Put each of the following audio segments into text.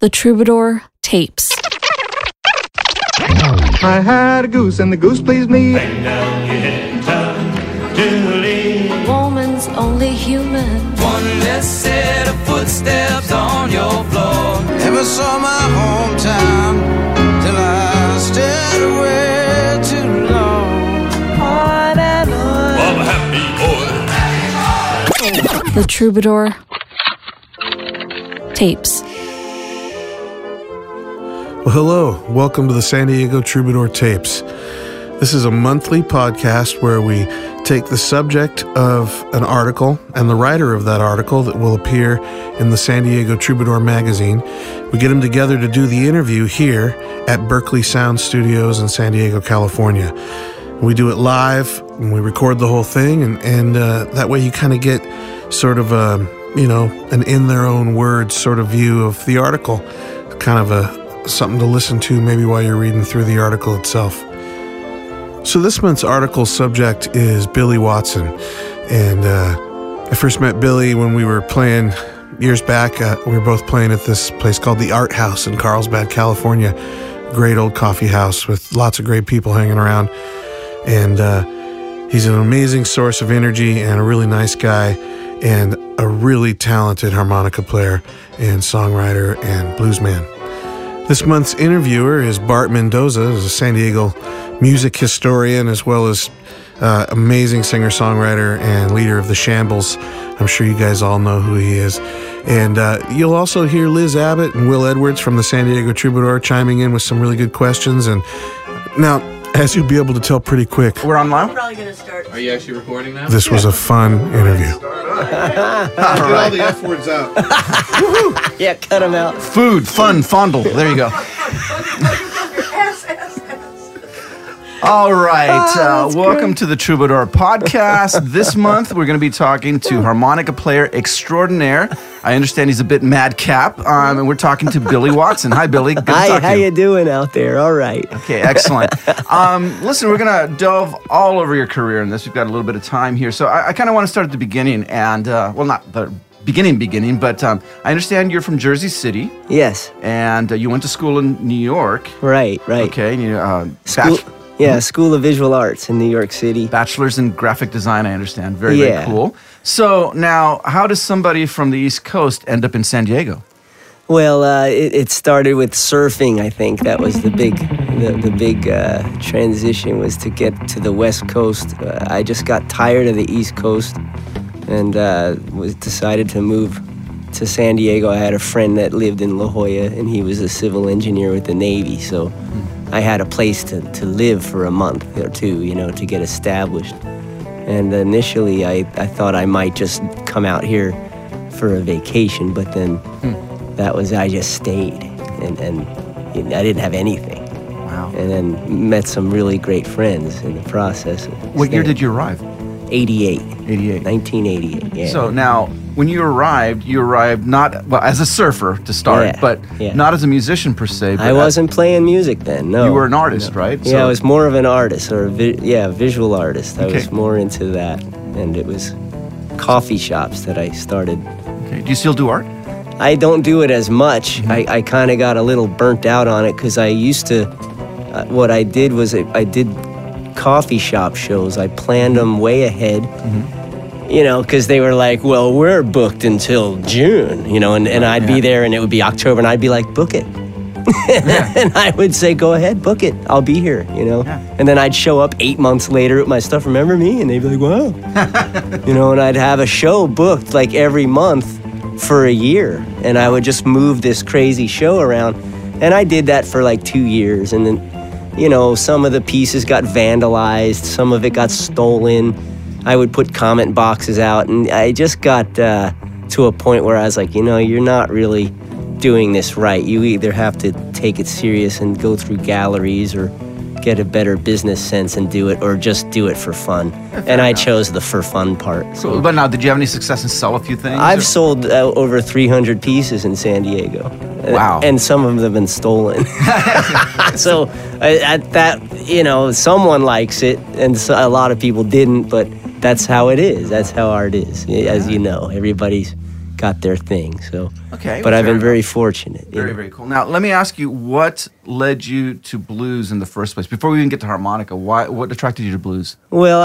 The Troubadour Tapes. I had a goose and the goose pleased me. Bang down your head, time to leave. A woman's only human. One less set of footsteps on your floor. Never saw my hometown till I stayed away too long. On and on. I'm a happy boy. The Troubadour Tapes. Well, hello. Welcome to the San Diego Troubadour Tapes. This is a monthly podcast where we take the subject of an article and the writer of that article that will appear in the San Diego Troubadour magazine. We get them together to do the interview here at Berkeley Sound Studios in San Diego, California. We do it live and we record the whole thing, and that way you kind of get sort of an in their own words sort of view of the article, kind of something to listen to maybe while you're reading through the article itself. So this month's article subject is Billy Watson, and I first met Billy when we were playing years back. We were both playing at this place called the Art House in Carlsbad, California. Great old coffee house with lots of great people hanging around, and he's an amazing source of energy and a really nice guy and a really talented harmonica player and songwriter and bluesman. This month's interviewer is Bart Mendoza, who's a San Diego music historian as well as amazing singer-songwriter and leader of the Shambles. I'm sure you guys all know who he is. And you'll also hear Liz Abbott and Will Edwards from the San Diego Troubadour chiming in with some really good questions. And now, as you'll be able to tell pretty quick, we're online? We're probably going to start. Are you actually recording now? This was a fun interview. Get all the F words out. Yeah, cut them out. Food, fun, fondle. There you go. All right. Welcome to the Troubadour podcast. This month, we're going to be talking to harmonica player extraordinaire. I understand he's a bit madcap, and we're talking to Billy Watson. Hi, Billy. Good to talk to you. How you doing out there? All right. Okay, excellent. Listen, we're going to delve all over your career in this. We've got a little bit of time here. So I kind of want to start at the beginning, and, well, not the beginning, but I understand you're from Jersey City. Yes. And you went to school in New York. Right. Okay. And you, School of Visual Arts in New York City. Bachelor's in graphic design, I understand. Very cool. So now, how does somebody from the East Coast end up in San Diego? Well, it started with surfing, I think. That was the big transition, was to get to the West Coast. I just got tired of the East Coast and decided to move to San Diego. I had a friend that lived in La Jolla, and he was a civil engineer with the Navy, so I had a place to live for a month or two, to get established. And initially, I thought I might just come out here for a vacation, but then I just stayed, and I didn't have anything. Wow. And then met some really great friends in the process. What year did you arrive? 1988, yeah. So now, when you arrived not, as a surfer to start, but not as a musician per se. But I wasn't playing music then, no. You were an artist, right? Yeah, I was more of an artist, or visual artist. I was more into that, and it was coffee shops that I started. Okay, do you still do art? I don't do it as much. I kind of got a little burnt out on it, because I used to, what I did was I did coffee shop shows. I planned them way ahead, because they were like, well, we're booked until June, and I'd be there and it would be October, and I'd be like, book it. And I would say, go ahead, book it. I'll be here, And then I'd show up 8 months later with my stuff, remember me? And they'd be like, wow. And I'd have a show booked like every month for a year, and I would just move this crazy show around. And I did that for like 2 years, and then some of the pieces got vandalized, some of it got stolen. I would put comment boxes out, and I just got to a point where I was like, you're not really doing this right. You either have to take it serious and go through galleries, or get a better business sense and do it, or just do it for fun. And I chose the for fun part. So, but now, did you have any success and sell a few things? I've sold over 300 pieces in San Diego. Wow. And some of them have been stolen. So at that, someone likes it, and so a lot of people didn't, but that's how it is. That's how art is. As you know, everybody's got their thing. So, Okay, but well, I've been fair very enough. fortunate. you Very, know. very cool. Now, let me ask you, what led you to blues in the first place? Before we even get to harmonica, what attracted you to blues? Well,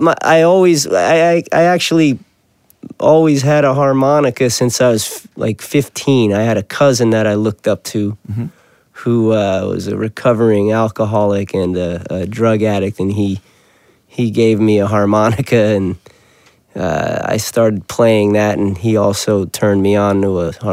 I actually always had a harmonica since I was like 15. I had a cousin that I looked up to, who was a recovering alcoholic and a drug addict, and he gave me a harmonica, and I started playing that, and he also turned me on to a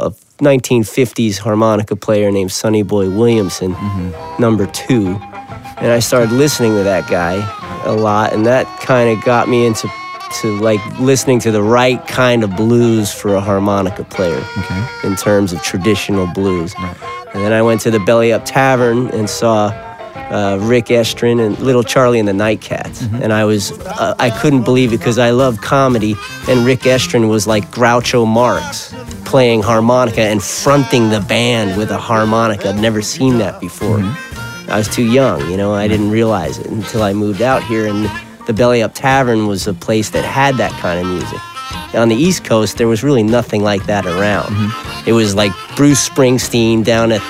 1950s harmonica player named Sonny Boy Williamson, number 2. And I started listening to that guy a lot, and that kind of got me into like listening to the right kind of blues for a harmonica player in terms of traditional blues. And then I went to the Belly Up Tavern and saw Rick Estrin and Little Charlie and the Nightcats. And I couldn't believe it because I love comedy, and Rick Estrin was like Groucho Marx playing harmonica and fronting the band with a harmonica. I'd never seen that before. I was too young, I didn't realize it until I moved out here, and the Belly Up Tavern was a place that had that kind of music. On the East Coast, there was really nothing like that around. It was like Bruce Springsteen down at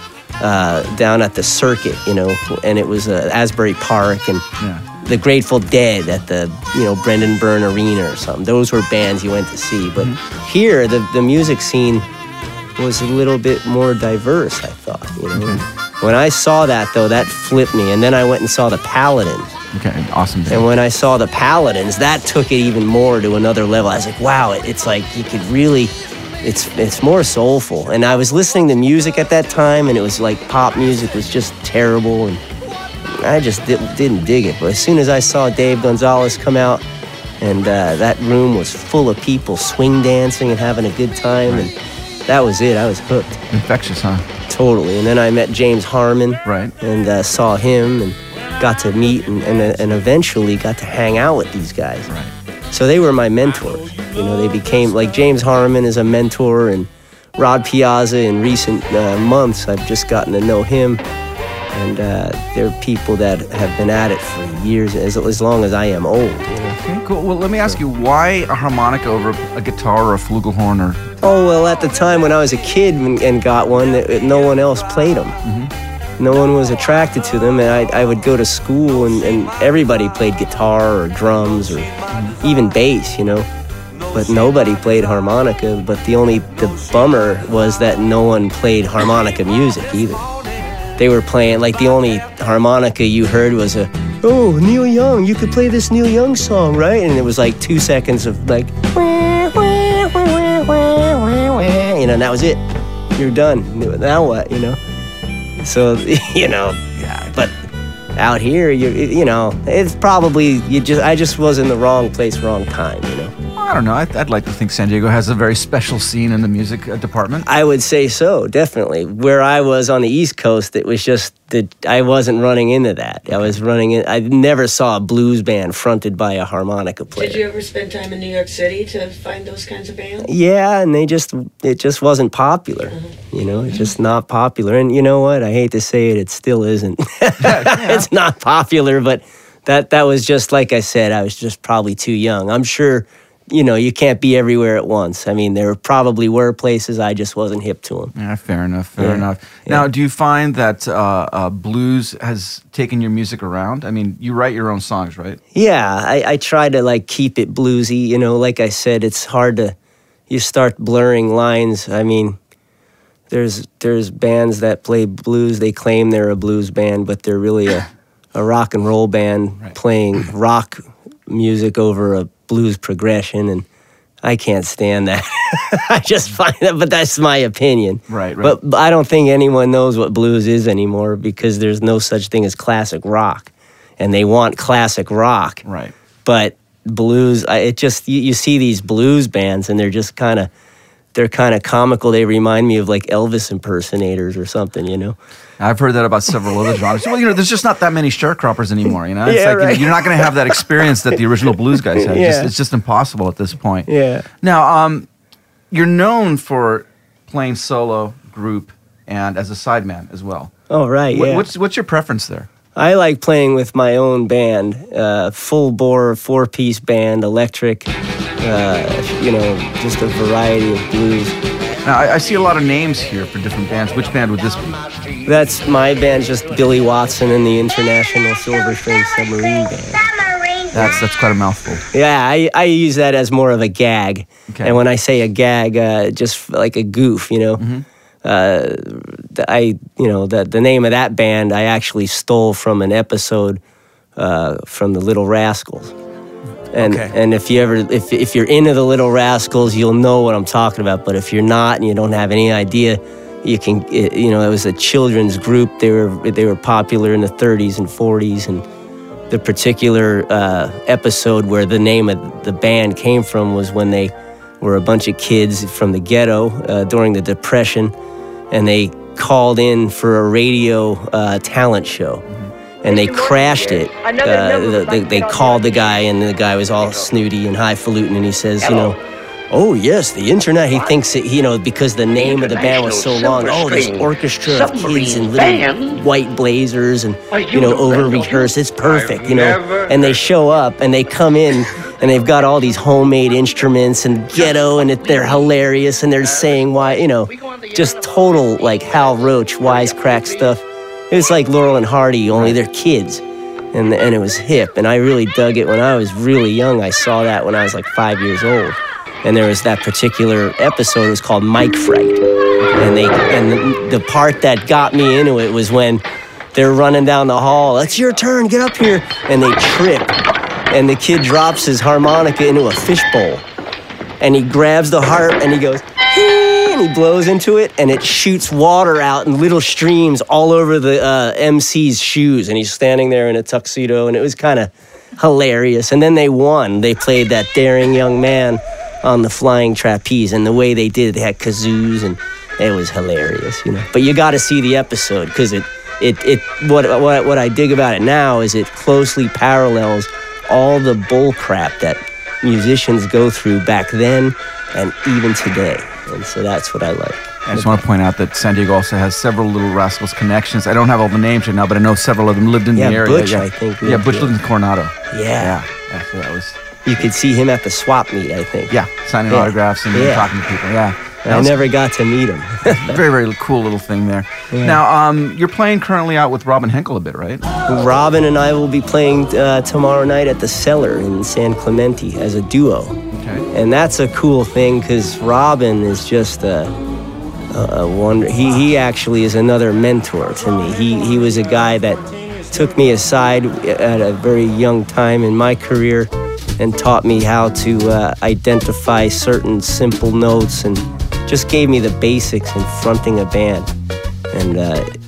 the circuit, and it was Asbury Park, and the Grateful Dead at the Brendan Byrne Arena or something. Those were bands you went to see. But here, the music scene was a little bit more diverse, I thought. When I saw that, though, that flipped me. And then I went and saw the Paladins. Okay, awesome. And when I saw the Paladins, that took it even more to another level. I was like, wow, it's like you could really, it's more soulful. And I was listening to music at that time, and it was like pop music was just terrible, and I just didn't dig it. But as soon as I saw Dave Gonzalez come out, and that room was full of people swing dancing and having a good time, and that was it. I was hooked. Infectious, huh? Totally. And then I met James Harmon, Right. and saw him, and got to meet and eventually got to hang out with these guys. Right. So they were my mentors. They became, like James Harmon is a mentor, and Rod Piazza in recent months, I've just gotten to know him. And they're people that have been at it for years, as long as I am old. Okay, cool. Well, let me ask you, why a harmonica over a guitar or a flugelhorn or... Oh, well, at the time when I was a kid and got one, no one else played them. No one was attracted to them, and I would go to school, and everybody played guitar or drums or even bass, But nobody played harmonica, but the bummer was that no one played harmonica music either. They were playing, like the only harmonica you heard was oh, Neil Young, you could play this Neil Young song, right? And it was like 2 seconds of like, and that was it. You're done. Now what, So, but out here, it's probably, I just was in the wrong place, wrong time, I don't know. I'd like to think San Diego has a very special scene in the music department. I would say so, definitely. Where I was on the East Coast, it was just that I wasn't running into that. I never saw a blues band fronted by a harmonica player. Did you ever spend time in New York City to find those kinds of bands? Yeah, and it just wasn't popular. It's just not popular. And you know what? I hate to say it, it still isn't. It's not popular, but that was just, like I said, I was just probably too young. I'm sure... you can't be everywhere at once. I mean, there probably were places, I just wasn't hip to them. Yeah, fair enough. Now, do you find that blues has taken your music around? I mean, you write your own songs, right? Yeah, I try to keep it bluesy. Like I said, it's hard to, you start blurring lines. I mean, there's bands that play blues. They claim they're a blues band, but they're really a rock and roll band playing rock music over a blues progression, and I can't stand that. I just find that, but that's my opinion. Right. But I don't think anyone knows what blues is anymore, because there's no such thing as classic rock, and they want classic rock. Right. But blues, you see these blues bands, and they're just they're kind of comical. They remind me of like Elvis impersonators or something, I've heard that about several other genres. Well, there's just not that many sharecroppers anymore, It's right. You're not going to have that experience that the original blues guys had. It's just impossible at this point. Yeah. Now, you're known for playing solo, group, and as a sideman as well. Oh, right, yeah. What's your preference there? I like playing with my own band, full-bore, 4-piece band, electric, just a variety of blues. Now, I see a lot of names here for different bands. Which band would this be? That's my band, just Billy Watson and the International Silver String Submarine Band. That's quite a mouthful. Yeah, I use that as more of a gag. Okay. And when I say a gag, just like a goof, Mm-hmm. The name of that band I actually stole from an episode from the Little Rascals. And if you're into the Little Rascals, you'll know what I'm talking about. But if you're not and you don't have any idea, it was a children's group. They were popular in the 30s and 40s, and the particular episode where the name of the band came from was when they were a bunch of kids from the ghetto during the Depression, and they called in for a radio talent show. And they crashed it. They called the guy, and the guy was all snooty and highfalutin, and he says, oh yes, the internet. He thinks that, because the name of the band was so long. Oh, this orchestra of kids in little white blazers and over rehearsed. It's perfect, And they show up and they come in and they've got all these homemade instruments and ghetto, and they're hilarious, and they're saying why, just total like Hal Roach wisecrack stuff. It was like Laurel and Hardy, only they're kids, and it was hip, and I really dug it when I was really young. I saw that when I was like 5 years old, and there was that particular episode. It was called Mike Fright, and the part that got me into it was when they're running down the hall. It's your turn, get up here, and they trip, and the kid drops his harmonica into a fishbowl, and he grabs the harp and he goes, and he blows into it, and it shoots water out in little streams all over the MC's shoes, and he's standing there in a tuxedo, and it was kind of hilarious. And then they won. They played that Daring Young Man on the flying trapeze, and the way they did it, they had kazoos, and it was hilarious, But you got to see the episode, because what I dig about it now is it closely parallels all the bull crap that musicians go through back then and even today. And so that's what I like. I just want to point out that San Diego also has several Little Rascals connections. I don't have all the names right now, but I know several of them lived in the area. Butch, I think. Yeah, Butch lived in Coronado. Yeah. So that was... You could see him at the swap meet, I think. Yeah, signing autographs and talking to people, I never got to meet him. Very, very cool little thing there. Yeah. Now, you're playing currently out with Robin Henkel a bit, right? Robin and I will be playing tomorrow night at the Cellar in San Clemente as a duo. Okay. And that's a cool thing, because Robin is just a wonder. He actually is another mentor to me. He was a guy that took me aside at a very young time in my career and taught me how to identify certain simple notes, and just gave me the basics in fronting a band. And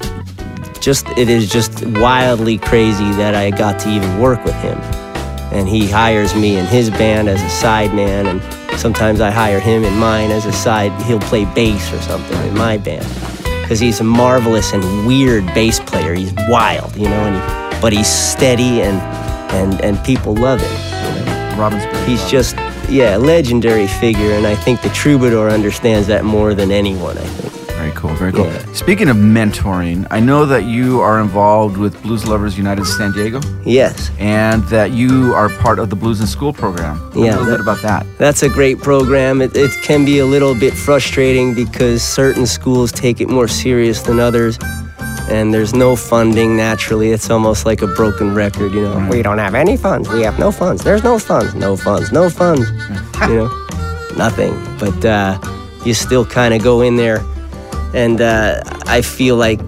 it is just wildly crazy that I got to even work with him. And he hires me in his band as a sideman, and sometimes I hire him in mine as a side. He'll play bass or something in my band, because he's a marvelous and weird bass player. He's wild, but he's steady, and people love him. Robin's great. He's just, a legendary figure, and I think the Troubadour understands that more than anyone, I think. Very cool, very cool. Yeah. Speaking of mentoring, I know that you are involved with Blues Lovers United San Diego. Yes. And that you are part of the Blues in School program. Tell me a little bit about that. That's a great program. It can be a little bit frustrating because certain schools take it more serious than others. And there's no funding, naturally. It's almost like a broken record, Right. We don't have any funds. We have no funds. There's no funds. No funds. No funds. Nothing. But you still kind of go in there. And I feel like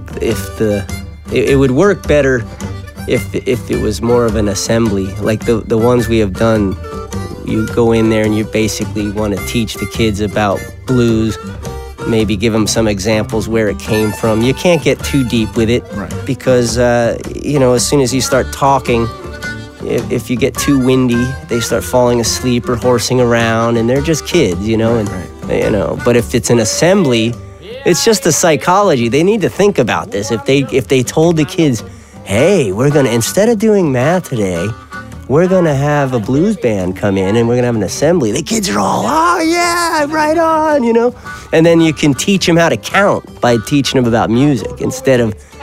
it would work better if it was more of an assembly. Like the ones we have done, you go in there and you basically want to teach the kids about blues, maybe give them some examples where it came from. You can't get too deep with it, right, because, as soon as you start talking, if you get too windy, they start falling asleep or horsing around, and they're just kids, But if it's an assembly, it's just the psychology. They need to think about this. If they told the kids, hey, instead of doing math today, we're going to have a blues band come in and we're going to have an assembly. The kids are all, oh, yeah, right on, And then you can teach them how to count by teaching them about music instead of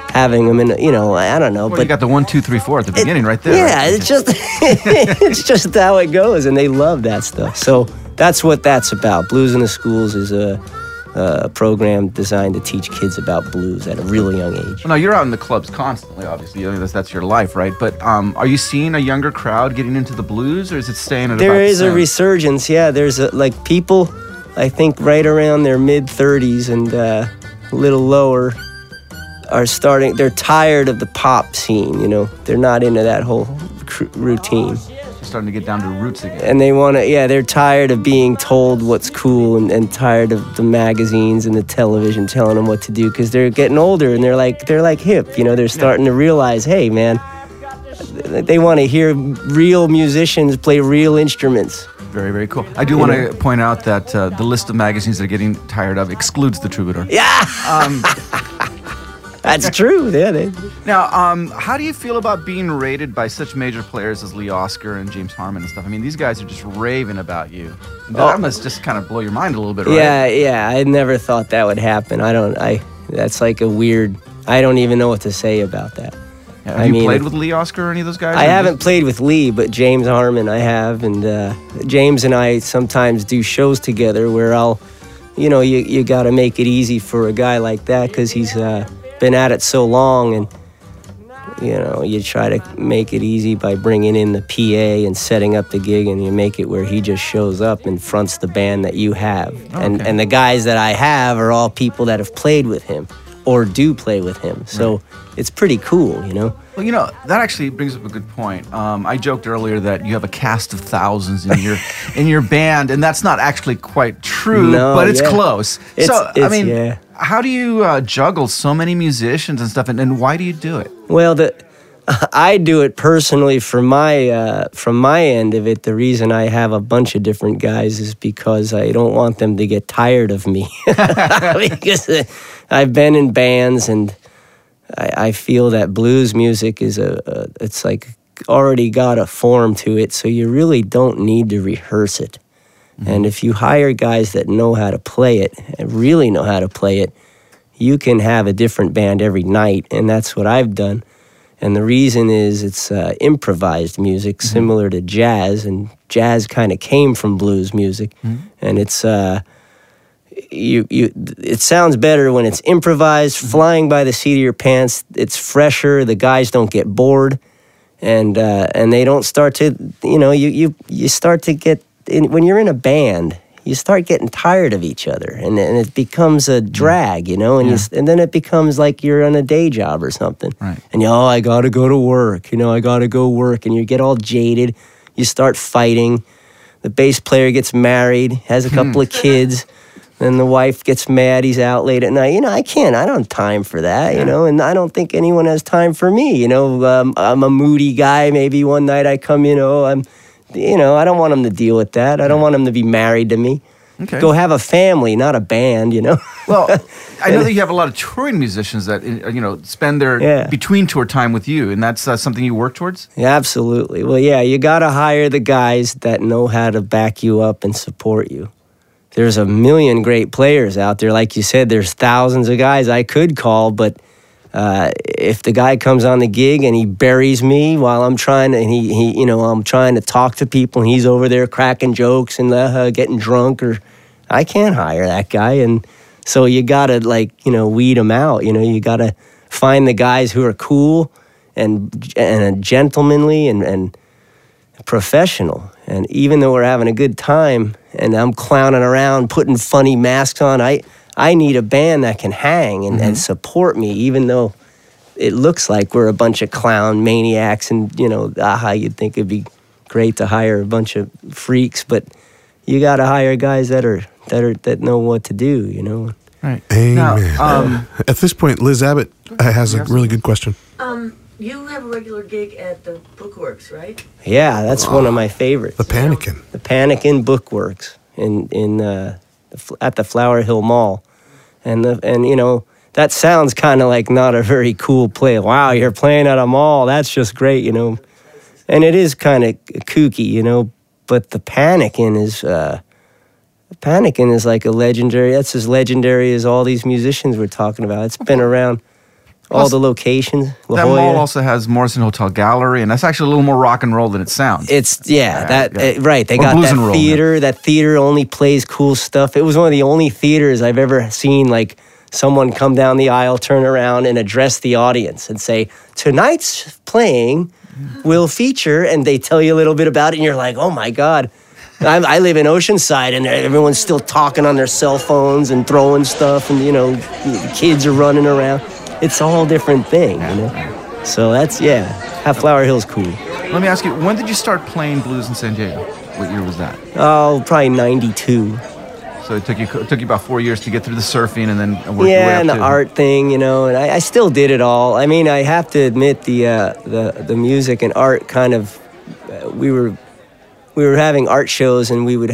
having them in, I don't know. Well, but you got the 1, 2, 3, 4 at the beginning right there. Yeah, right? it's just it's just how it goes, and they love that stuff. So that's what that's about. Blues in the Schools is a program designed to teach kids about blues at a really young age. Well, no, you're out in the clubs constantly, obviously. I mean, that's your life, right? But are you seeing a younger crowd getting into the blues, or is it staying at There about is the a same? resurgence, yeah. There's people, I think, right around their mid-30s and a little lower are starting. They're tired of the pop scene, They're not into that whole routine. Starting to get down to roots again. And they want to, they're tired of being told what's cool and tired of the magazines and the television telling them what to do, because they're getting older and they're like hip, they're starting to realize, hey, man, they want to hear real musicians play real instruments. Very, very cool. I do want to point out that the list of magazines they're getting tired of excludes the Troubadour. Yeah! That's true. Yeah. Now, how do you feel about being rated by such major players as Lee Oscar and James Harmon and stuff? I mean, these guys are just raving about you. That must just kind of blow your mind a little bit, right? Yeah. I never thought that would happen. That's like a weird, I don't even know what to say about that. Yeah, have you played with Lee Oscar or any of those guys? I haven't played with Lee, but James Harmon I have. And James and I sometimes do shows together where you got to make it easy for a guy like that, because he's been at it so long, and you try to make it easy by bringing in the PA and setting up the gig, and you make it where he just shows up and fronts the band that you have. And the guys that I have are all people that have played with him or do play with him. So it's pretty cool, Well, that actually brings up a good point. I joked earlier that you have a cast of thousands in your band, and that's not actually quite true, but it's close. How do you juggle so many musicians and stuff, and why do you do it? Well, I do it personally from my end of it. The reason I have a bunch of different guys is because I don't want them to get tired of me. Because I've been in bands, and I feel that blues music is it's like already got a form to it, so you really don't need to rehearse it. Mm-hmm. And if you hire guys that know how to play it, and really know how to play it, you can have a different band every night, and that's what I've done. And the reason is it's improvised music, similar to jazz, and jazz kind of came from blues music, and it's it sounds better when it's improvised, flying by the seat of your pants. It's fresher. The guys don't get bored, and they don't start to you start to get when you're in a band. You start getting tired of each other, and it becomes a drag, and then it becomes like you're on a day job or something. Right. And I gotta go to work. I gotta go work, and you get all jaded. You start fighting. The bass player gets married, has a couple of kids. Then the wife gets mad. He's out late at night. I don't have time for that. And I don't think anyone has time for me. I'm a moody guy. Maybe one night I come in. I don't want them to deal with that. I don't want them to be married to me. Okay. Go have a family, not a band, Well, I know that you have a lot of touring musicians that, spend their between tour time with you, and that's something you work towards? Yeah, absolutely. Well, yeah, you got to hire the guys that know how to back you up and support you. There's a million great players out there. Like you said, there's thousands of guys I could call, but if the guy comes on the gig and he buries me while I'm trying to, and I'm trying to talk to people, and he's over there cracking jokes and getting drunk, or I can't hire that guy. And so you gotta weed them out. You gotta find the guys who are cool and gentlemanly and professional. And even though we're having a good time and I'm clowning around, putting funny masks on, I need a band that can hang and support me, even though it looks like we're a bunch of clown maniacs, and you'd think it'd be great to hire a bunch of freaks, but you got to hire guys that know what to do. Right. Amen. Now, at this point, Liz Abbott has a really good question. You have a regular gig at the Bookworks, right? Yeah, that's one of my favorites. The Pannikin. The Pannikin Bookworks at the Flower Hill Mall, and that sounds kind of like not a very cool play. Wow, you're playing at a mall. That's just great, and it is kind of kooky, But the Pannikin is like a legendary. That's as legendary as all these musicians we're talking about. It's been around all the locations. La That Jolla. mall also has Morrison Hotel Gallery, and that's actually a little more rock and roll than it sounds. It's right. They Or got blues that and roll, theater. That theater only plays cool stuff. It was one of the only theaters I've ever seen like someone come down the aisle, turn around, and address the audience and say, "Tonight's playing will feature," and they tell you a little bit about it, and you're like, "Oh my God." I live in Oceanside, and everyone's still talking on their cell phones and throwing stuff, and the kids are running around. It's a whole different thing, So that's Half Flower Hill's cool. Let me ask you, when did you start playing blues in San Diego? What year was that? Oh, probably 92. So it took you about 4 years to get through the surfing and then work your way up and the art thing, and I still did it all. I mean, I have to admit the music and art kind of we were having art shows, and we would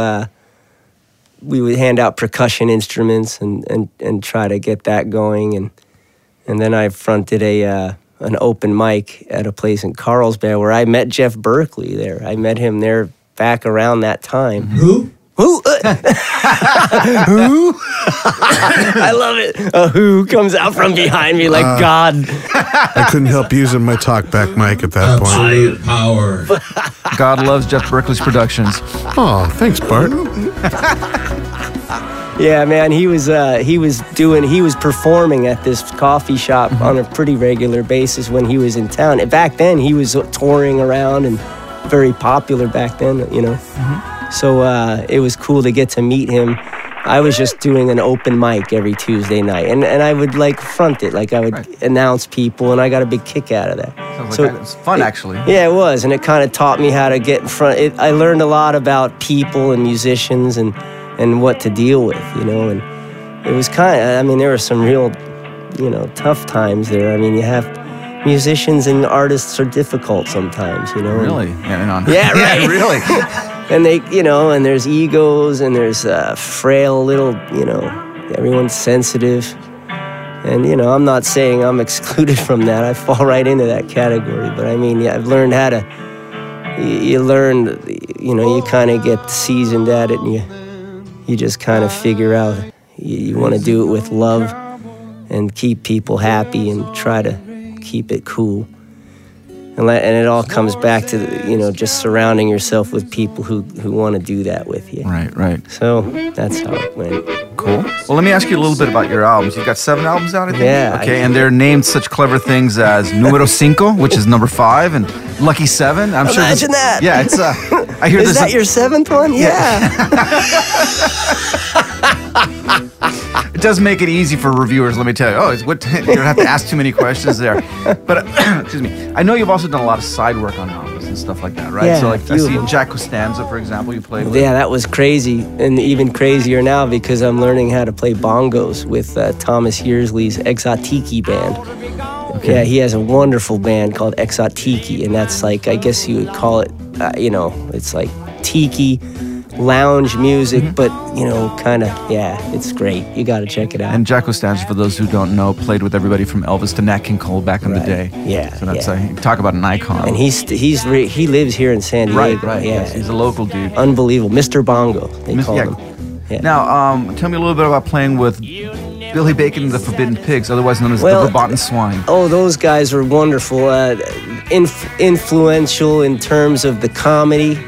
hand out percussion instruments and try to get that going, and then I fronted an open mic at a place in Carlsbad where I met Jeff Berkeley there. I met him there back around that time. Who? Who? Who? I love it. A who comes out from behind me like God. I couldn't help using my talkback mic at that point. Absolute power. God loves Jeff Berkeley's productions. Oh, thanks, Bart. Yeah, man, he was performing at this coffee shop on a pretty regular basis when he was in town. And back then, he was touring around and very popular back then, So it was cool to get to meet him. I was just doing an open mic every Tuesday night, and I would like front it, like I would announce people, and I got a big kick out of that. Sounds like it was fun, actually. Yeah, it was, and it kind of taught me how to get in front. I learned a lot about people and musicians and what to deal with, and it was there were some real, tough times there. I mean, you have musicians and artists are difficult sometimes, Really? Yeah, right. Really? And they, and there's egos, and there's frail little, everyone's sensitive. And, I'm not saying I'm excluded from that. I fall right into that category. But I mean, I've learned how to, you learn, you kind of get seasoned at it, and you just kind of figure out you want to do it with love and keep people happy and try to keep it cool. And it all comes back to, just surrounding yourself with people who want to do that with you. Right. So that's how it went. Cool. Well, let me ask you a little bit about your albums. You've got 7 albums out, I think? Yeah. Okay, and they're named such clever things as Numero 5, which is number 5, and Lucky 7. I'm sure. Imagine that. Yeah, it's. I hear Is this. that your 7th one? Yeah. It does make it easy for reviewers, let me tell you. You don't have to ask too many questions there. But, excuse me, I know you've also done a lot of side work on albums and stuff like that, right? Yeah, So, like, I few of see them. Jack Costanza, for example, you played with. Yeah, that was crazy, and even crazier now because I'm learning how to play bongos with Thomas Yearsley's Exotiki band. Okay. Yeah, he has a wonderful band called Exotiki, and that's like, I guess you would call it, it's like tiki lounge music, but, kind of, it's great. You got to check it out. And Jack Costanza, for those who don't know, played with everybody from Elvis to Nat King Cole back in the day. Yeah, So that's talk about an icon. And he lives here in San Diego. Right. Yeah, Yes, he's a local dude. unbelievable. Mr. Bongo, they call him. Yeah. Now, tell me a little bit about playing with Billy Bacon and the Forbidden Pigs, otherwise known as the Verboten Swine. Oh, those guys were wonderful. Influential in terms of the comedy.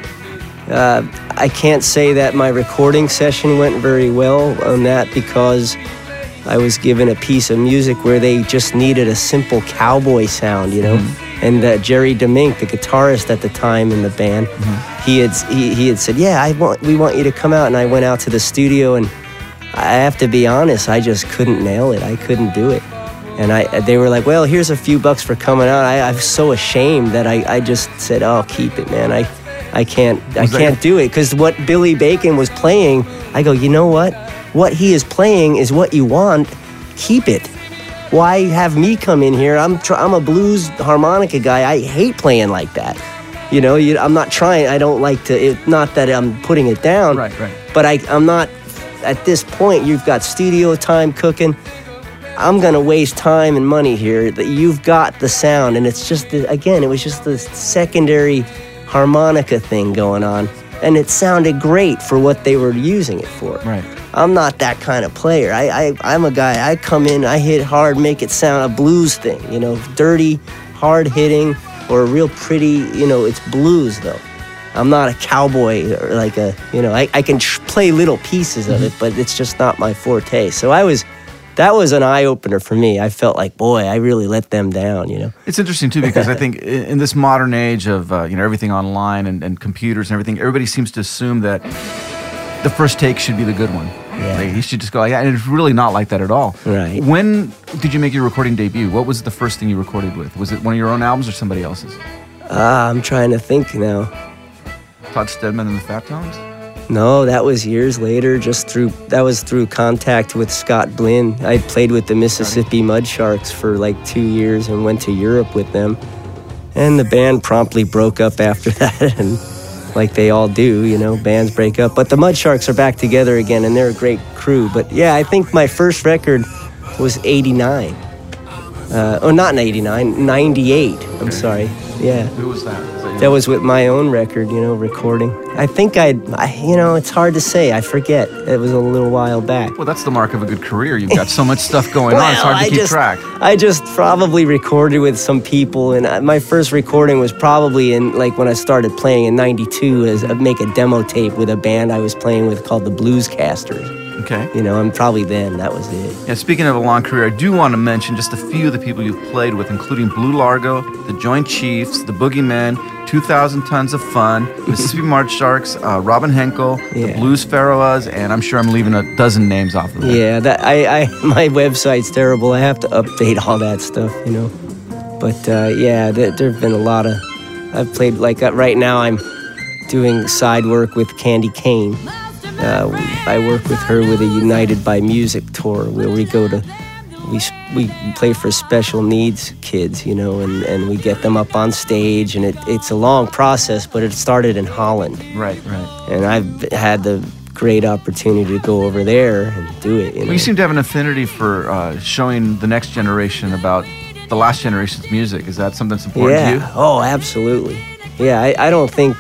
I can't say that my recording session went very well on that because I was given a piece of music where they just needed a simple cowboy sound, And Jerry DeMink, the guitarist at the time in the band, he had said, we want you to come out. And I went out to the studio, and I have to be honest, I just couldn't nail it. I couldn't do it. And they were like, well, here's a few bucks for coming out. I was so ashamed that I just said, oh, keep it, man. I can't do it. Because what Billy Bacon was playing, I go, you know what? What he is playing is what you want. Keep it. Why have me come in here? I'm a blues harmonica guy. I hate playing like that. I'm not trying. I don't like to. Not that I'm putting it down. Right. But I'm not. At this point, you've got studio time cooking. I'm gonna waste time and money here. That you've got the sound, and it's just it was just the secondary harmonica thing going on, and it sounded great for what they were using it for. Right. I'm not that kind of player. I'm a guy, I come in, I hit hard, make it sound a blues thing, you know, dirty, hard hitting, or real pretty, you know, it's blues though. I'm not a cowboy or like a, you know, I can play little pieces of it, but it's just not my forte. So that was an eye-opener for me. I felt like, boy, I really let them down, you know. It's interesting, too, because I think in this modern age of, you know, everything online and computers and everything, everybody seems to assume that the first take should be the good one. Yeah. Like, you should just go like that, and it's really not like that at all. Right. When did you make your recording debut? What was the first thing you recorded with? Was it one of your own albums or somebody else's? I'm trying to think now. Todd Stedman and the Fat Tones? No, that was years later, that was through contact with Scott Blinn. I played with the Mississippi Mudsharks for like 2 years and went to Europe with them. And the band promptly broke up after that, and like they all do, you know, bands break up. But the Mudsharks are back together again, and they're a great crew. But yeah, I think my first record was 89. Not in 89, 98, I'm sorry. Yeah. Who was that? That was with my own record, you know, recording. I think you know, it's hard to say. I forget. It was a little while back. Well, that's the mark of a good career. You've got so much stuff going on, it's hard to keep track. I just probably recorded with some people, and my first recording was probably in, like, when I started playing in 92, as make a demo tape with a band I was playing with called the Bluescasters. Okay. You know, and probably then, that was it. Yeah, speaking of a long career, I do want to mention just a few of the people you've played with, including Blue Largo, the Joint Chiefs, the Boogeymen, 2,000 Tons of Fun, Mississippi Mudsharks, Robin Henkel, the Blues Pharaohs, and I'm sure I'm leaving a dozen names off of it. Yeah, my website's terrible. I have to update all that stuff, you know. But yeah, there have been a lot of. I've played, like, right now I'm doing side work with Candy Kane. I work with her with a United by Music tour where we go to, we play for special needs kids, you know, and we get them up on stage, and it's a long process, but it started in Holland. Right. And I've had the great opportunity to go over there and do it. You know? Well, you seem to have an affinity for showing the next generation about the last generation's music. Is that something that's important to you? Oh, absolutely. Yeah, I don't think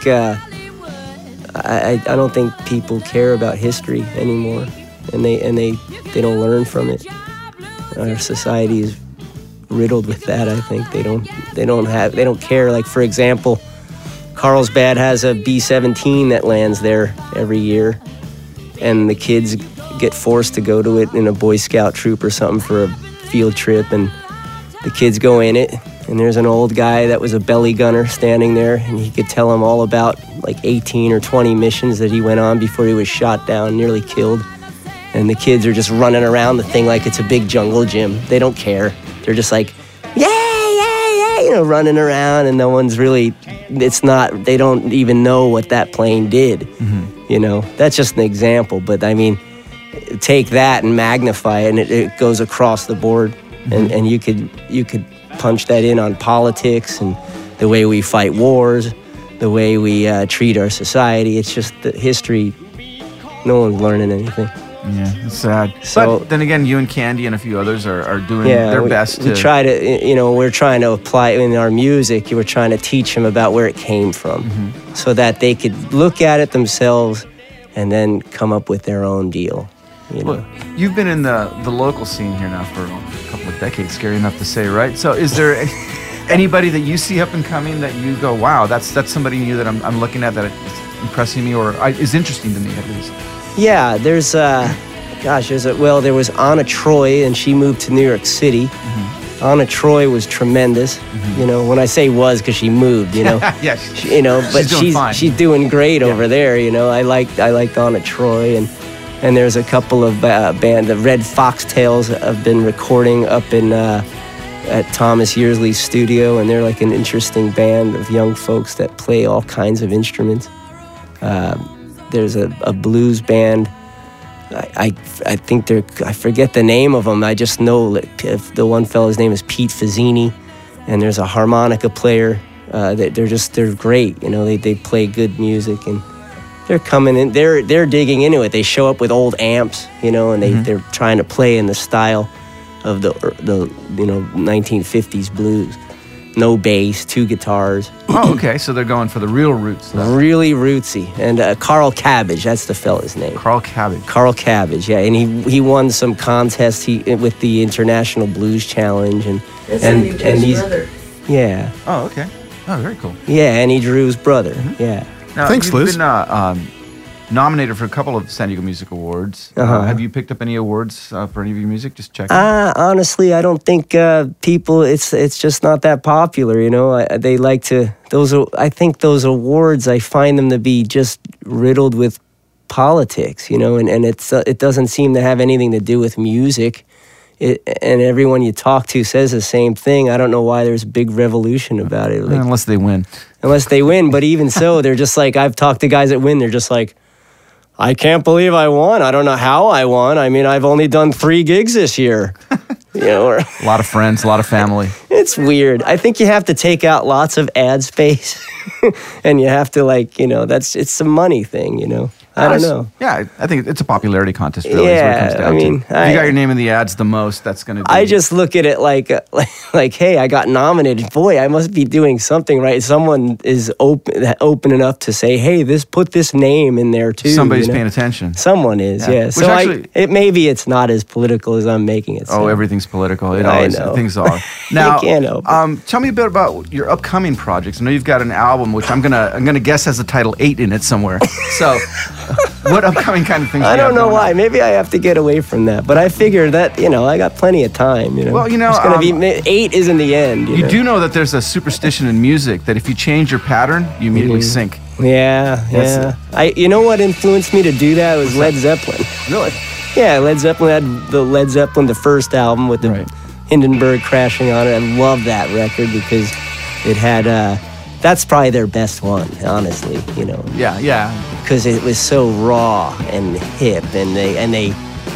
I don't think people care about history anymore, and they don't learn from it. Our society is riddled with that. I think they don't care. Like, for example, Carlsbad has a B-17 that lands there every year, and the kids get forced to go to it in a Boy Scout troop or something for a field trip, and the kids go in it, and there's an old guy that was a belly gunner standing there, and he could tell them all about like 18 or 20 missions that he went on before he was shot down, nearly killed. And the kids are just running around the thing like it's a big jungle gym. They don't care. They're just like, yay, you know, running around, and no one's really, they don't even know what that plane did. Mm-hmm. You know, that's just an example, but I mean, take that and magnify it, and it goes across the board. Mm-hmm. And you could punch that in on politics and the way we fight wars, the way we treat our society. It's just the history. No one's learning anything. Yeah, it's sad. So, but then again, you and Candy and a few others are doing their best. We try to, you know, we're trying to apply in our music. We're trying to teach them about where it came from, mm-hmm. so that they could look at it themselves and then come up with their own deal. You know? Well, you've been in the local scene here now for a couple of decades, scary enough to say, right? So is there anybody that you see up and coming that you go, wow, that's somebody new that I'm looking at that is impressing me or is interesting to me at least? Yeah, there was Anna Troy, and she moved to New York City. Mm-hmm. Anna Troy was tremendous. Mm-hmm. You know, when I say was, because she moved, you know. Yes. You know, but she's doing great over there, you know. I liked Anna Troy, and there's a couple of band, the Red Foxtails have been recording up in at Thomas Yearsley's studio, and they're like an interesting band of young folks that play all kinds of instruments. There's a blues band. I think I forget the name of them. I just know that the one fellow's name is Pete Fazzini, and there's a harmonica player. They're great. You know, they play good music, and they're coming in. They're digging into it. They show up with old amps, you know, and they're trying to play in the style of the 1950s blues. no bass, 2 guitars. Oh, okay. So they're going for the real roots stuff. Really rootsy. And Carl Cabbage, that's the fella's name. Carl Cabbage. Carl Cabbage, yeah. And he won some contest with the International Blues Challenge. And his brother. Yeah. Oh, okay. Oh, very cool. Yeah, and he drew his brother. Yeah. Now, Thanks, you've Liz. been nominated for a couple of San Diego Music Awards. Have you picked up any awards for any of your music? Just checking. Honestly, I don't think people. It's just not that popular. You know, they like to. I think those awards. I find them to be just riddled with politics. You know, and it doesn't seem to have anything to do with music. And everyone you talk to says the same thing. I don't know why there's a big revolution about it. Like, Unless they win. But even so, they're just like, I've talked to guys that win. They're just like, I can't believe I won. I don't know how I won. I mean, I've only done 3 gigs this year. You know, A lot of friends, a lot of family. It's weird. I think you have to take out lots of ad space, and you have to it's a money thing. You know, I don't know. Yeah, I think it's a popularity contest. Really, is what it comes down to. If you got your name in the ads the most, that's going to be. I just look at it like, hey, I got nominated. Boy, I must be doing something right. Someone is open enough to say, hey, put this name in there too. Somebody's paying attention. Someone is, yeah. So maybe it's not as political as I'm making it sound. Oh, everything's political. Things are. Now, can't help it. Tell me a bit about your upcoming projects. I know you've got an album, which I'm gonna guess has the title 8 in it somewhere. So, what upcoming kind of things? I don't know why. Maybe I have to get away from that. But I figured that I got plenty of time. Well, it's gonna be 8 isn't the end. You do know that there's a superstition in music that if you change your pattern, you immediately sink. Yeah. You know what influenced me to do that was Led Zeppelin. Really? Yeah, Led Zeppelin had the first album with the Hindenburg crashing on it. I love that record because it had. That's probably their best one, honestly. Yeah. Because it was so raw and hip, and they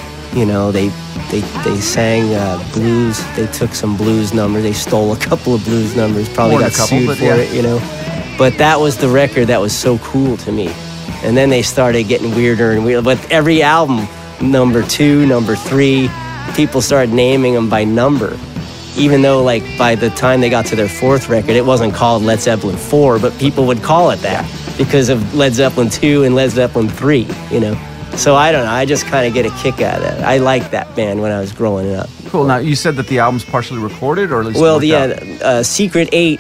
sang blues. They took some blues numbers. They stole a couple of blues numbers. Probably got sued for it, But that was the record that was so cool to me. And then they started getting weirder and weirder. But every album, number 2, number 3, people started naming them by number. Even though, by the time they got to their 4th record, it wasn't called Led Zeppelin 4, but people would call it that because of Led Zeppelin 2 and Led Zeppelin 3, So I don't know. I just kind of get a kick out of that. I liked that band when I was growing up. Cool. Now, you said that the album's partially recorded, or at least Secret 8,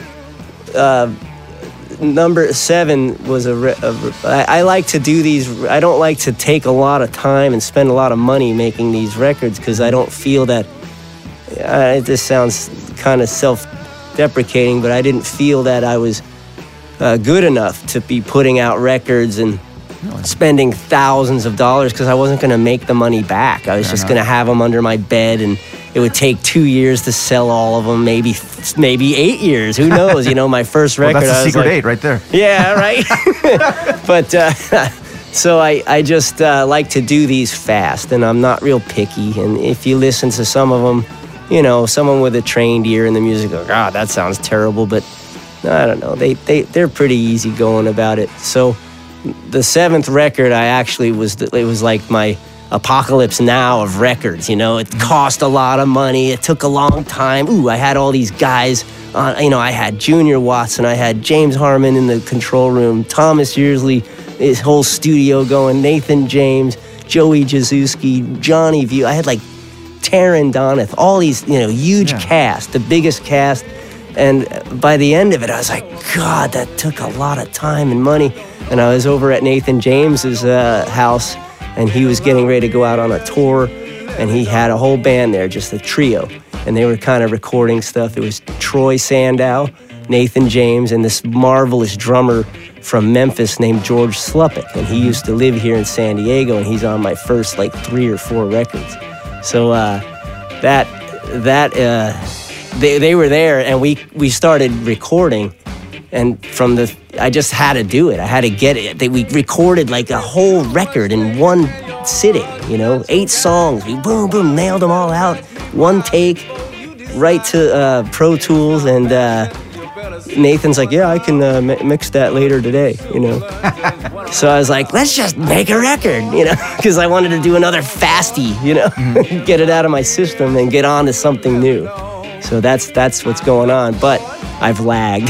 number 7 was I like to do these. I don't like to take a lot of time and spend a lot of money making these records because I don't feel that. This sounds kind of self-deprecating, but I didn't feel that I was good enough to be putting out records and spending thousands of dollars because I wasn't going to make the money back. I was just going to have them under my bed, and it would take 2 years to sell all of them, maybe 8 years. Who knows? My first record. Well, that's a secret 8 right there. Yeah, right. But so I just like to do these fast, and I'm not real picky. And if you listen to some of them, someone with a trained ear in the music, God, that sounds terrible. But I don't know. They're pretty easy going about it. So the 7th record, it was like my Apocalypse Now of records. It cost a lot of money. It took a long time. I had all these guys on. I had Junior Watson. I had James Harmon in the control room. Thomas Yearsley, his whole studio going. Nathan James, Joey Jazuski, Johnny View. I had Taron Doneth, all these, huge cast, the biggest cast. And by the end of it, I was like, God, that took a lot of time and money. And I was over at Nathan James's house, and he was getting ready to go out on a tour, and he had a whole band there, just a trio. And they were kind of recording stuff. It was Troy Sandow, Nathan James, and this marvelous drummer from Memphis named George Sluppick. And he used to live here in San Diego, and he's on my first 3 or 4 records. So they were there, and we started recording, and I just had to do it. I had to get it. We recorded a whole record in one sitting. 8 songs. We boom, nailed them all out. One take, right to Pro Tools, and Nathan's like, yeah, I can mix that later today. So I was like, let's just make a record, because I wanted to do another fasty, get it out of my system and get on to something new. So that's what's going on. But I've lagged.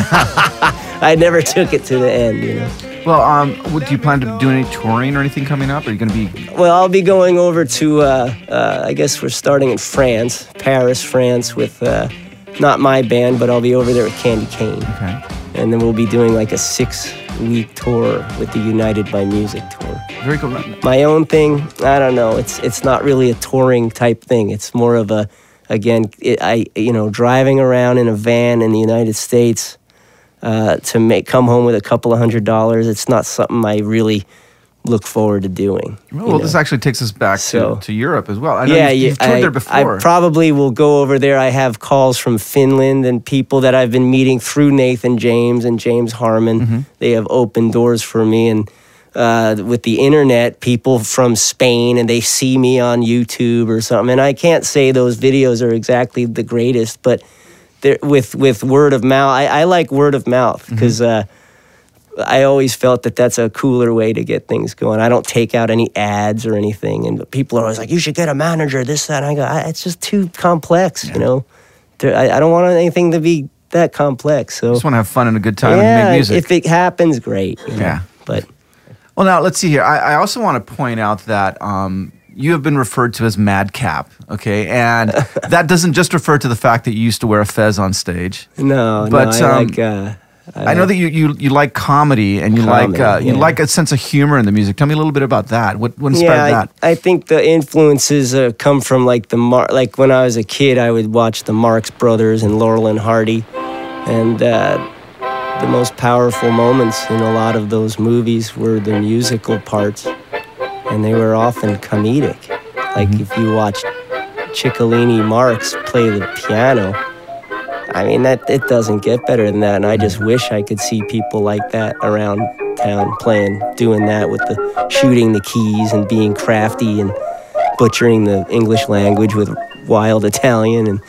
I never took it to the end, you know. Well, do you plan to do any touring or anything coming up? Are you going to be? Well, I'll be going over to, I guess we're starting in France, Paris, France, with not my band, but I'll be over there with Candy Cane. Okay. And then we'll be doing like a 6-week tour with the United by Music tour. Very cool. My own thing, I don't know. It's not really a touring type thing. It's more of a, again, driving around in a van in the United States to come home with a couple of $100. It's not something I really look forward to doing. Well, this actually takes us back to Europe as well. I know you've toured there before. I probably will go over there. I have calls from Finland and people that I've been meeting through Nathan James and James Harmon. Mm-hmm. They have opened doors for me. And with the internet, people from Spain, and they see me on YouTube or something. And I can't say those videos are exactly the greatest, but with word of mouth, I like word of mouth because I always felt that that's a cooler way to get things going. I don't take out any ads or anything, and people are always like, "You should get a manager." This, that. And I go, it's just too complex, you know. I don't want anything to be that complex. So just want to have fun and a good time and make music. If it happens, great. You know? Yeah, but well, now let's see here. I also want to point out that you have been referred to as Madcap, okay, and that doesn't just refer to the fact that you used to wear a fez on stage. No, but I know that you like comedy and you like a sense of humor in the music. Tell me a little bit about that. What inspired that? I think the influences come from like like when I was a kid, I would watch the Marx Brothers and Laurel and Hardy, and the most powerful moments in a lot of those movies were the musical parts, and they were often comedic. Like if you watch Ciccolini Marx play the piano, I mean, it doesn't get better than that, and I just wish I could see people like that around town doing that with the shooting the keys and being crafty and butchering the English language with wild Italian and,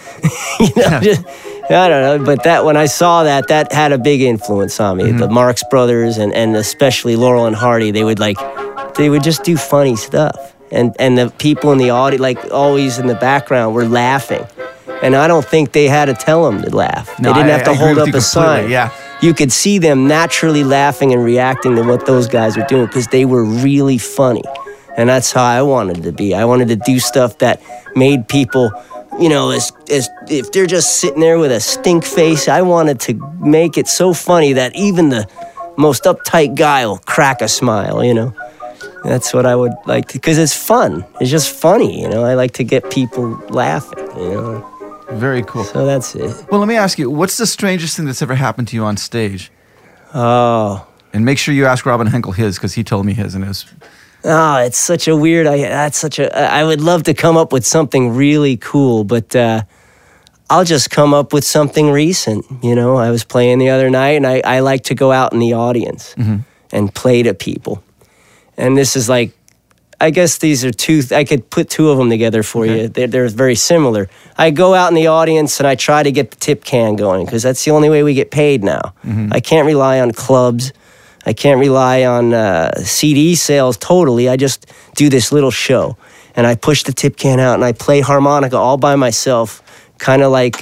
I don't know. But that when I saw that had a big influence on me. The Marx Brothers and especially Laurel and Hardy, they would just do funny stuff, and the people in the audience, like always in the background, were laughing. And I don't think they had to tell them to laugh. No, they didn't have to hold up a sign. Yeah. You could see them naturally laughing and reacting to what those guys were doing because they were really funny. And that's how I wanted to be. I wanted to do stuff that made people, as if they're just sitting there with a stink face, I wanted to make it so funny that even the most uptight guy will crack a smile, That's what I would like to, because it's fun. It's just funny, I like to get people laughing, Very cool. So that's it. Well, let me ask you, what's the strangest thing that's ever happened to you on stage? Oh. And make sure you ask Robin Henkel his, because he told me his, and it was... Oh, it's such a weird... I would love to come up with something really cool, but I'll just come up with something recent, I was playing the other night, and I like to go out in the audience and play to people. And this is like... I guess these are I could put two of them together for you. They're very similar. I go out in the audience and I try to get the tip can going because that's the only way we get paid now. I can't rely on clubs. I can't rely on CD sales totally. I just do this little show. And I push the tip can out and I play harmonica all by myself, kind of like,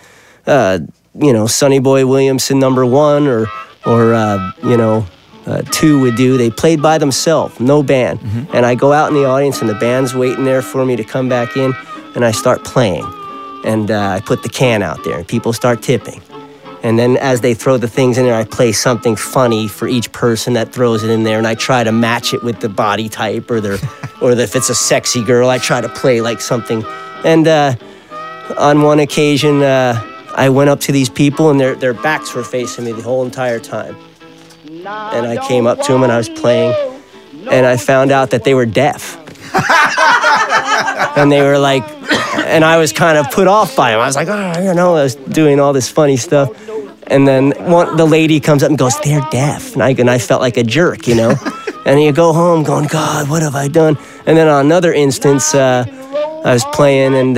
Sonny Boy Williamson #1 or 2 would do. They played by themselves, no band. And I go out in the audience and the band's waiting there for me to come back in and I start playing. And I put the can out there and people start tipping. And then as they throw the things in there, I play something funny for each person that throws it in there and I try to match it with the body type or if it's a sexy girl, I try to play like something. And on one occasion, I went up to these people and their backs were facing me the whole entire time. And I came up to them and I was playing and I found out that they were deaf. And they were like, and I was kind of put off by them. I was like, I was doing all this funny stuff. And then the lady comes up and goes, they're deaf. And I felt like a jerk, And you go home going, God, what have I done? And then on another instance, I was playing and,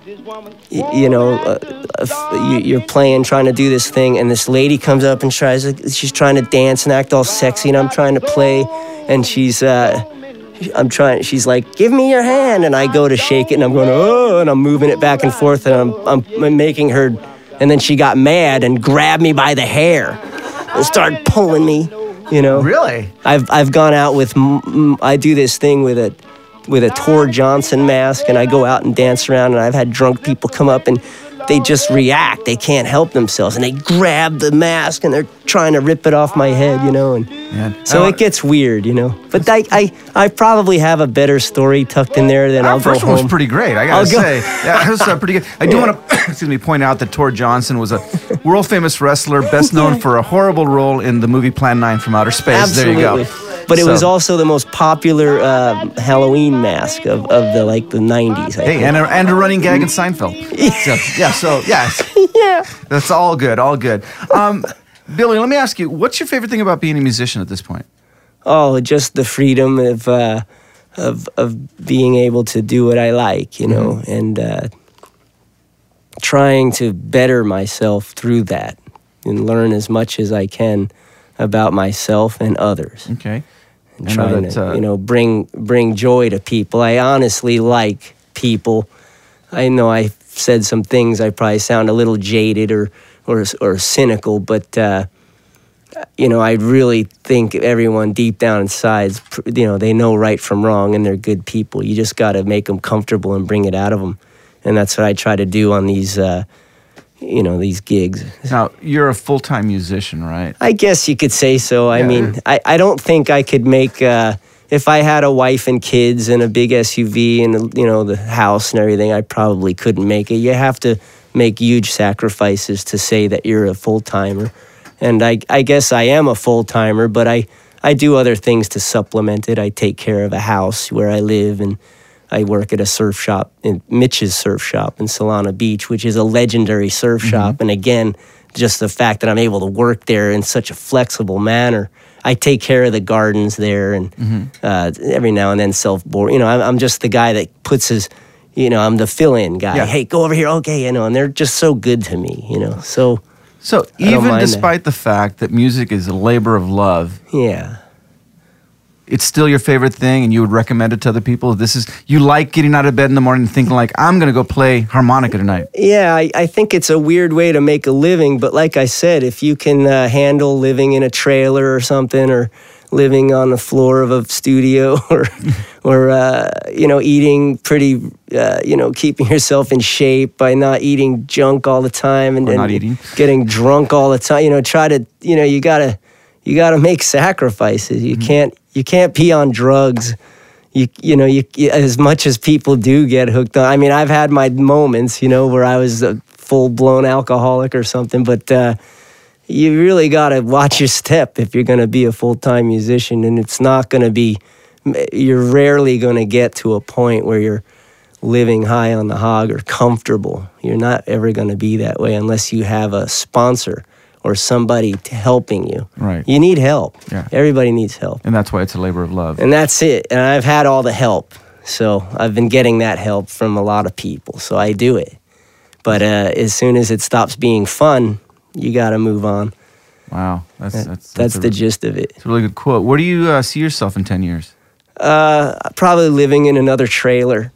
you're playing, trying to do this thing, and this lady comes up and she's trying to dance and act all sexy, and I'm trying to play, and she's I'm trying. She's like, "Give me your hand," and I go to shake it, and I'm going, "Oh," and I'm moving it back and forth, and I'm making her. And then she got mad and grabbed me by the hair and started pulling me. You know. Really? I've gone out with. I do this thing with a Tor Johnson mask, and I go out and dance around, and I've had drunk people come up and they just react. They can't help themselves, and they grab the mask and they're trying to rip it off my head, you know. And so it gets weird, you know. But I probably have a better story tucked in there than I'll go home. First one was pretty great, I gotta say. Yeah, it was pretty good. I do want to point out that Tor Johnson was a world famous wrestler, best known for a horrible role in the movie Plan 9 from Outer Space. Absolutely. There you go. But it was also the most popular Halloween mask of the 90s. Hey, and a running gag in Seinfeld. So yes. Yeah. That's all good, all good. Billy, let me ask you, what's your favorite thing about being a musician at this point? Oh, just the freedom of being able to do what I like, you know, and trying to better myself through that and learn as much as I can about myself and others. Okay. And trying to, bring joy to people. I honestly like people. I know I said some things I probably sound a little jaded or cynical, but I really think everyone deep down inside, they know right from wrong and they're good people. You just got to make them comfortable and bring it out of them, and that's what I try to do on these. These gigs. Now, you're a full-time musician, right? I guess you could say so. I mean, I don't think I could make, if I had a wife and kids and a big SUV and, the house and everything, I probably couldn't make it. You have to make huge sacrifices to say that you're a full-timer. And I guess I am a full-timer, but I do other things to supplement it. I take care of a house where I live, and I work at a surf shop, in Mitch's Surf Shop in Solana Beach, which is a legendary surf shop. And again, just the fact that I'm able to work there in such a flexible manner. I take care of the gardens there, and every now and then self-board. I'm just the guy that puts his, I'm the fill-in guy. Yeah. Hey, go over here. Okay, and they're just so good to me, So even despite the fact that music is a labor of love. Yeah. It's still your favorite thing, and you would recommend it to other people? You like getting out of bed in the morning and thinking like, I'm going to go play harmonica tonight. Yeah, I think it's a weird way to make a living, but like I said, if you can handle living in a trailer or something, or living on the floor of a studio, or eating pretty, keeping yourself in shape by not eating junk all the time and getting drunk all the time, you gotta make sacrifices. You can't be on drugs. You as much as people do get hooked on. I mean, I've had my moments, where I was a full-blown alcoholic or something, but you really got to watch your step if you're going to be a full-time musician, and it's not going to be, you're rarely going to get to a point where you're living high on the hog or comfortable. You're not ever going to be that way unless you have a sponsor or somebody helping you. Right. You need help. Yeah. Everybody needs help. And that's why it's a labor of love. And that's it. And I've had all the help. So I've been getting that help from a lot of people. So I do it. But as soon as it stops being fun, you got to move on. Wow. That's the gist of it. It's a really good quote. Where do you see yourself in 10 years? Probably living in another trailer.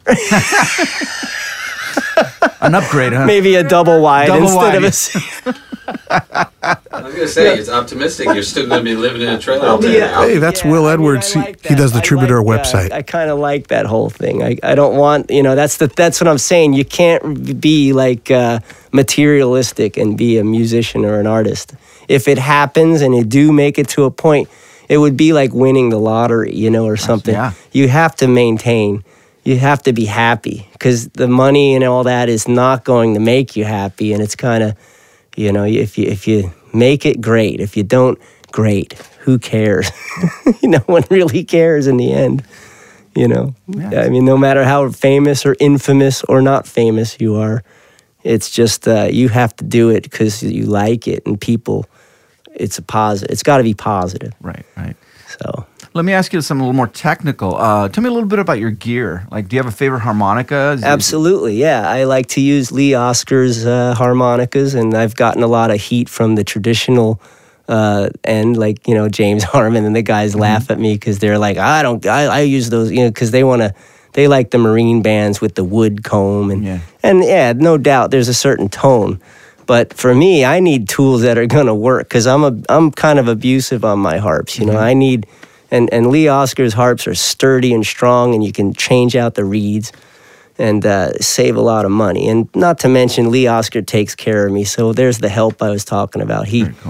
An upgrade, huh? Maybe a double wide instead of a... I was going to say, it's optimistic. You're still going to be living in a trailer. Hey, that's Will Edwards. He does the Troubadour website. I kind of like that whole thing. I don't want, that's what I'm saying. You can't be like materialistic and be a musician or an artist. If it happens and you do make it to a point, it would be like winning the lottery, or something. Yeah. You have to maintain. You have to be happy, because the money and all that is not going to make you happy. And it's kind of, if you make it, great. If you don't, great. Who cares? No one really cares in the end. Yeah. I mean, no matter how famous or infamous or not famous you are, it's just you have to do it because you like it, and people. It's a positive. It's got to be positive. Right. So. Let me ask you something a little more technical. Tell me a little bit about your gear. Like, do you have a favorite harmonica? Absolutely, yeah. I like to use Lee Oscar's harmonicas, and I've gotten a lot of heat from the traditional and like, you know, James Harmon, and the guys laugh at me because they're like, I use those, you know, because they like the Marine bands with the wood comb, and no doubt there's a certain tone. But for me, I need tools that are going to work because I'm kind of abusive on my harps. You know, I need, and Lee Oscar's harps are sturdy and strong, and you can change out the reeds and save a lot of money. And not to mention, Lee Oscar takes care of me. So there's the help I was talking about.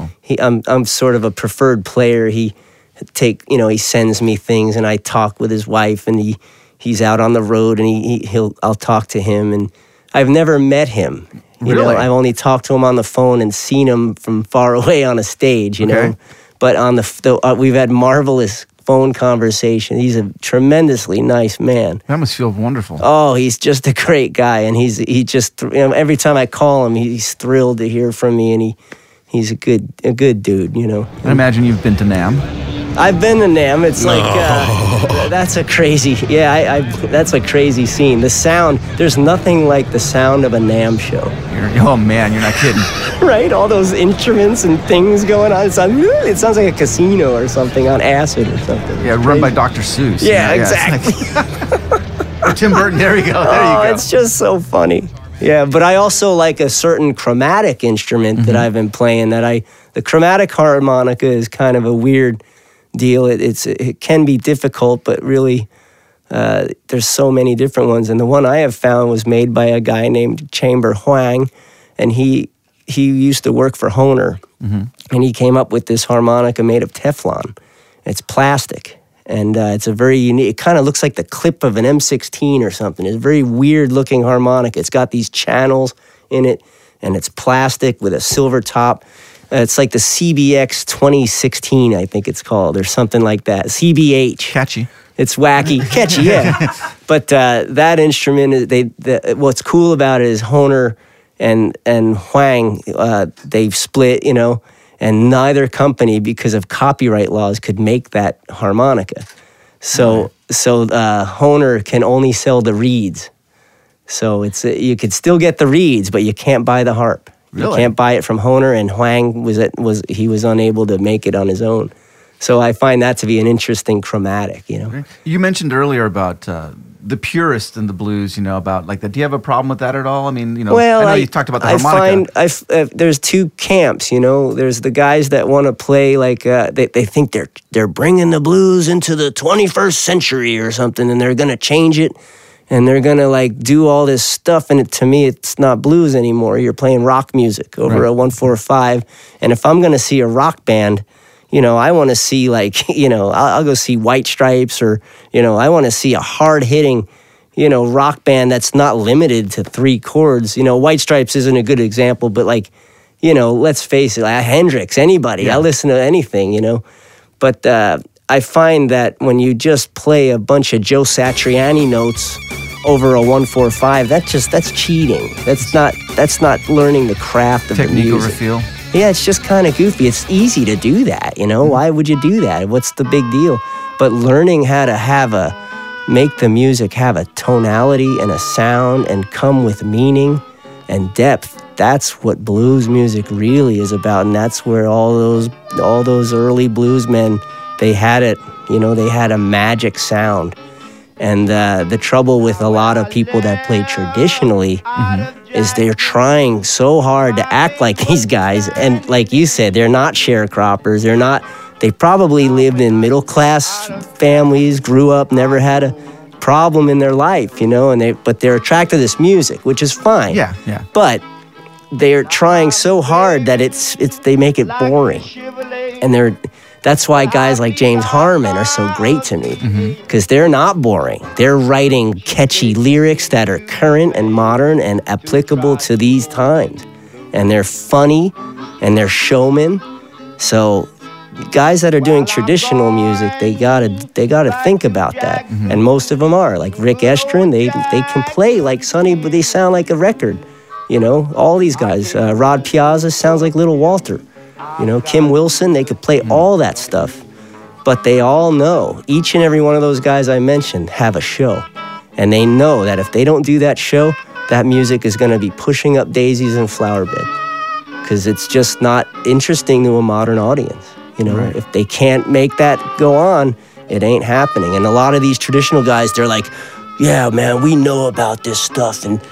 I'm sort of a preferred player. He sends me things, and I talk with his wife, and he's out on the road, and I'll talk to him, and I've never met him. You know, I've only talked to him on the phone and seen him from far away on a stage, you know. But on we've had marvelous phone conversation. He's a tremendously nice man. That must feel wonderful. Oh, he's just a great guy, and he just, you know, every time I call him, he's thrilled to hear from me, and he's a good dude, you know. I imagine you've been to NAMM. I've been to NAMM. It's like, that's a crazy, that's a crazy scene. The sound, there's nothing like the sound of a NAMM show. Oh man, you're not kidding. Right? All those instruments and things going on. It sounds like a casino or something on acid or something. Yeah, run by Dr. Seuss. Yeah, exactly. Or Tim Burton, there you go. It's just so funny. Yeah, but I also like a certain chromatic instrument that I've been playing. The chromatic harmonica is kind of a weird deal. It can be difficult, but really there's so many different ones. And the one I have found was made by a guy named Chamber Huang, and he used to work for Hohner, and he came up with this harmonica made of Teflon. It's plastic, and it's a very unique, it kind of looks like the clip of an M16 or something. It's a very weird looking harmonica. It's got these channels in it, and it's plastic with a silver top. It's like the CBX 2016, I think it's called, or something like that. CBH. Catchy. It's wacky. Catchy, yeah. But that instrument, what's cool about it is Hohner and Huang, they've split, you know, and neither company, because of copyright laws, could make that harmonica. So Hohner can only sell the reeds. So you could still get the reeds, but you can't buy the harp. Really? You can't buy it from Hohner, and Huang was unable to make it on his own. So I find that to be an interesting chromatic, you know. You mentioned earlier about the purist in the blues, you know, about like that. Do you have a problem with that at all? I mean, you know, I know you talked about the harmonica. I find there's two camps, you know. There's the guys that want to play like they think they're bringing the blues into the 21st century or something, and they're gonna change it. And they're going to like do all this stuff. And to me, it's not blues anymore. You're playing rock music over a 145. And if I'm going to see a rock band, you know, I want to see like, you know, I'll go see White Stripes, or, you know, I want to see a hard hitting, you know, rock band that's not limited to 3 chords. You know, White Stripes isn't a good example, but like, you know, let's face it, Hendrix, anybody. I listen to anything, you know. But I find that when you just play a bunch of Joe Satriani notes over a 145, that's cheating. That's not learning the craft of technique the music. Over feel. Yeah, it's just kind of goofy. It's easy to do that, you know. Why would you do that? What's the big deal? But learning how to make the music have a tonality and a sound and come with meaning and depth. That's what blues music really is about, and that's where all those early bluesmen, they had it. You know, they had a magic sound. And the trouble with a lot of people that play traditionally is they're trying so hard to act like these guys. And like you said, they're not sharecroppers. They probably lived in middle-class families, grew up, never had a problem in their life, you know, but they're attracted to this music, which is fine. Yeah. But they're trying so hard that they make it boring. And that's why guys like James Harmon are so great to me, because they're not boring. They're writing catchy lyrics that are current and modern and applicable to these times. And they're funny, and they're showmen. So guys that are doing traditional music, they gotta think about that. And most of them are. Like Rick Estrin, they can play like Sonny, but they sound like a record. You know, all these guys. Rod Piazza sounds like Little Walter. You know, Kim Wilson, they could play all that stuff. But they all know, each and every one of those guys I mentioned have a show. And they know that if they don't do that show, that music is going to be pushing up daisies and flower bed. because it's just not interesting to a modern audience. You know, Right. if they can't make that go on, it ain't happening. And a lot of these traditional guys, they're like, yeah, man, we know about this stuff, and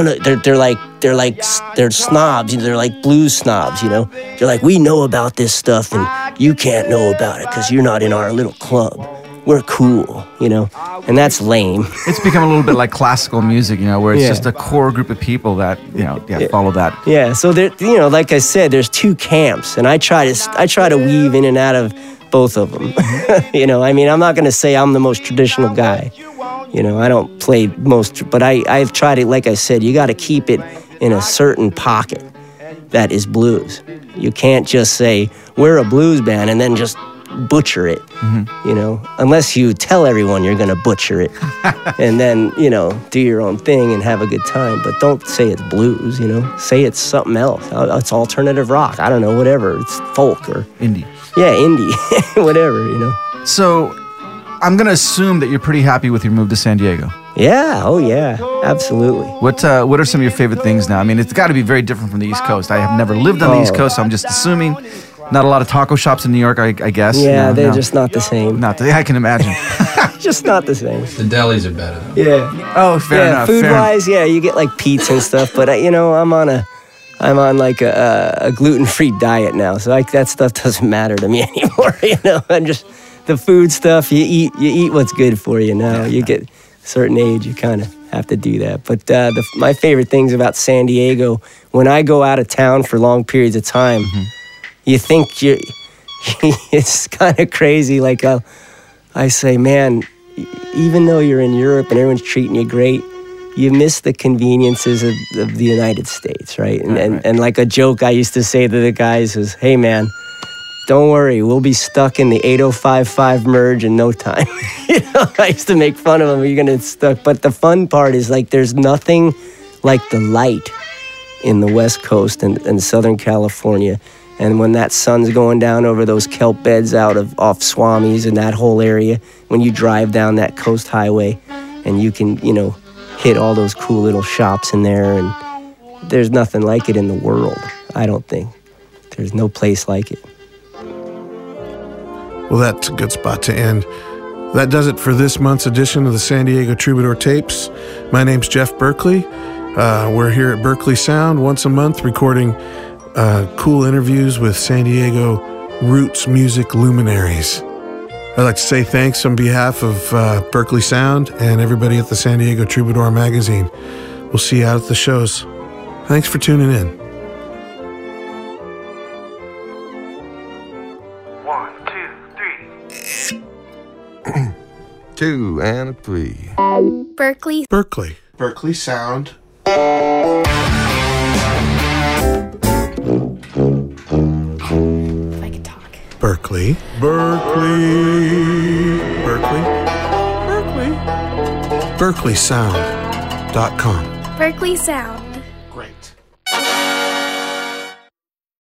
they're snobs. They're like blues snobs, you know. They're like, we know about this stuff, and you can't know about it because you're not in our little club. We're cool, you know, and that's lame. It's become a little bit like classical music, you know, where it's just a core group of people that, you know, follow that. Yeah, so there, you know, like I said, there's two camps, and I try to weave in and out of both of them. You know, I mean, I'm not going to say I'm the most traditional guy. You know, I don't play most, but I've tried it. Like I said, you got to keep it in a certain pocket that is blues. You can't just say we're a blues band and then just butcher it. You know, unless you tell everyone you're going to butcher it, and then, you know, do your own thing and have a good time. But don't say it's blues. You know, say it's something else. It's alternative rock. I don't know, whatever. It's folk or Indie. Yeah, indie, whatever. You know. So, I'm going to assume that you're pretty happy with your move to San Diego. Yeah, oh yeah, absolutely. What are some of your favorite things now? I mean, it's got to be very different from the East Coast. I have never lived on the East Coast, so I'm just assuming. Not a lot of taco shops in New York, I guess. Yeah, they're just not the same. I can imagine. Just not the same. The delis are better, though. Yeah. Oh, fair enough. Food-wise, yeah, you get like pizza and stuff, but you know, I'm on like a gluten-free diet now, so that stuff doesn't matter to me anymore. You know, I'm just the food stuff. You eat what's good for you now. You get a certain age, you kind of have to do that. But my favorite things about San Diego, when I go out of town for long periods of time, you think it's kind of crazy. Like I say, man, even though you're in Europe and everyone's treating you great, you miss the conveniences of the United States, right? And like a joke I used to say to the guys was, hey, man, don't worry, we'll be stuck in the 8055 merge in no time. You know, I used to make fun of them. You're going to get stuck. But the fun part is, like, there's nothing like the light in the West Coast and Southern California. And when that sun's going down over those kelp beds off Swami's and that whole area, when you drive down that coast highway and you can, you know, hit all those cool little shops in there, and there's nothing like it in the world, I don't think. There's no place like it. Well, that's a good spot to end. That does it for this month's edition of the San Diego Troubadour Tapes. My name's Jeff Berkeley. We're here at Berkeley Sound once a month recording cool interviews with San Diego roots music luminaries. I'd like to say thanks on behalf of Berkeley Sound and everybody at the San Diego Troubadour magazine. We'll see you out at the shows. Thanks for tuning in. 1, 2, 3. 2 and 3. Berkeley. Berkeley Sound. If I could talk. Berkeley. BerkeleySound.com. Berkeley Sound.